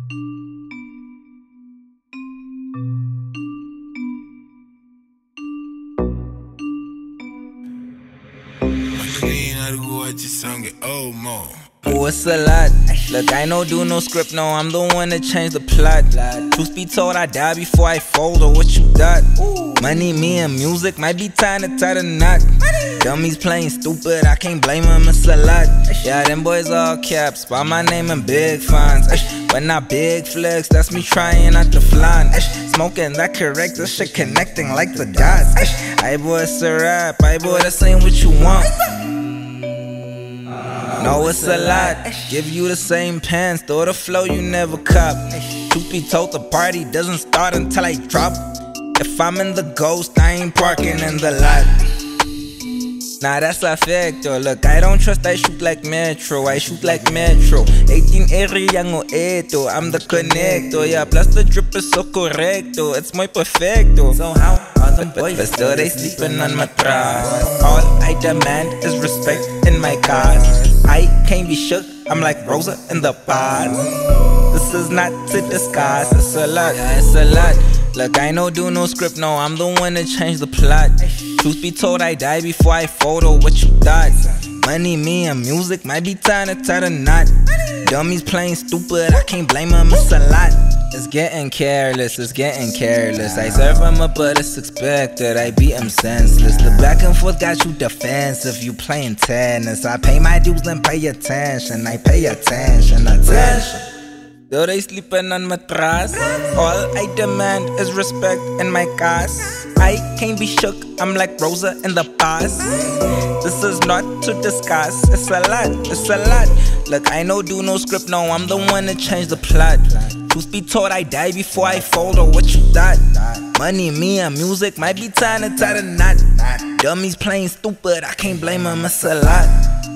Oh, it's a lot. Look, I no do no script, no, I'm the one that changed the plot. Truth be told, I die before I fold, or what you got? Money, me, and music might be time to tie the knot. Dummies playing stupid, I can't blame them, it's a lot. Yeah, them boys all caps, spell my name in big fonts. But not big flex, that's me trying not to flaunt. Smoking that correct, this shit connecting like the dots. I boy, it's a rap, I boy, this ain't what you want. No, it's a lot. Give you the same pants, throw the flow you never cop. Truth be told, the party doesn't start until I drop. If I'm in the ghost, I ain't parking in the lot. Nah, that's a factor. Look, I don't trust, I shoot like Metro. I shoot like Metro. 18 area ngo eto, I'm the connector. Yeah, plus the drip is so correcto. It's muy perfecto. So how are them boys? But still they sleeping on my trust. All I demand is respect in my cars. I can't be shook, I'm like Rosa in the past. This is not to disguise, it's a lot, yeah, it's a lot. Look, I no do no script, no, I'm the one that changed the plot. Truth be told, I die before I fold, or what you thought? Money, me, and music might be time to tie the knot. Dummies playing stupid, I can't blame them, it's a lot. It's getting careless, it's getting careless. I serve him up, but it's expected, I beat him senseless. The back and forth got you defensive, you playing tennis. I pay my dues, then pay attention, I pay attention. Though they sleeping on my trust, all I demand is respect in my cars. I can't be shook, I'm like Rosa in the past. This is not to discuss, it's a lot, it's a lot. Look, I no do no script, no, I'm the one that changed the plot. Truth be told, I die before I fold, or what you thought? Money, me, and music might be time to tie the knot. Dummies playing stupid, I can't blame them, it's a lot.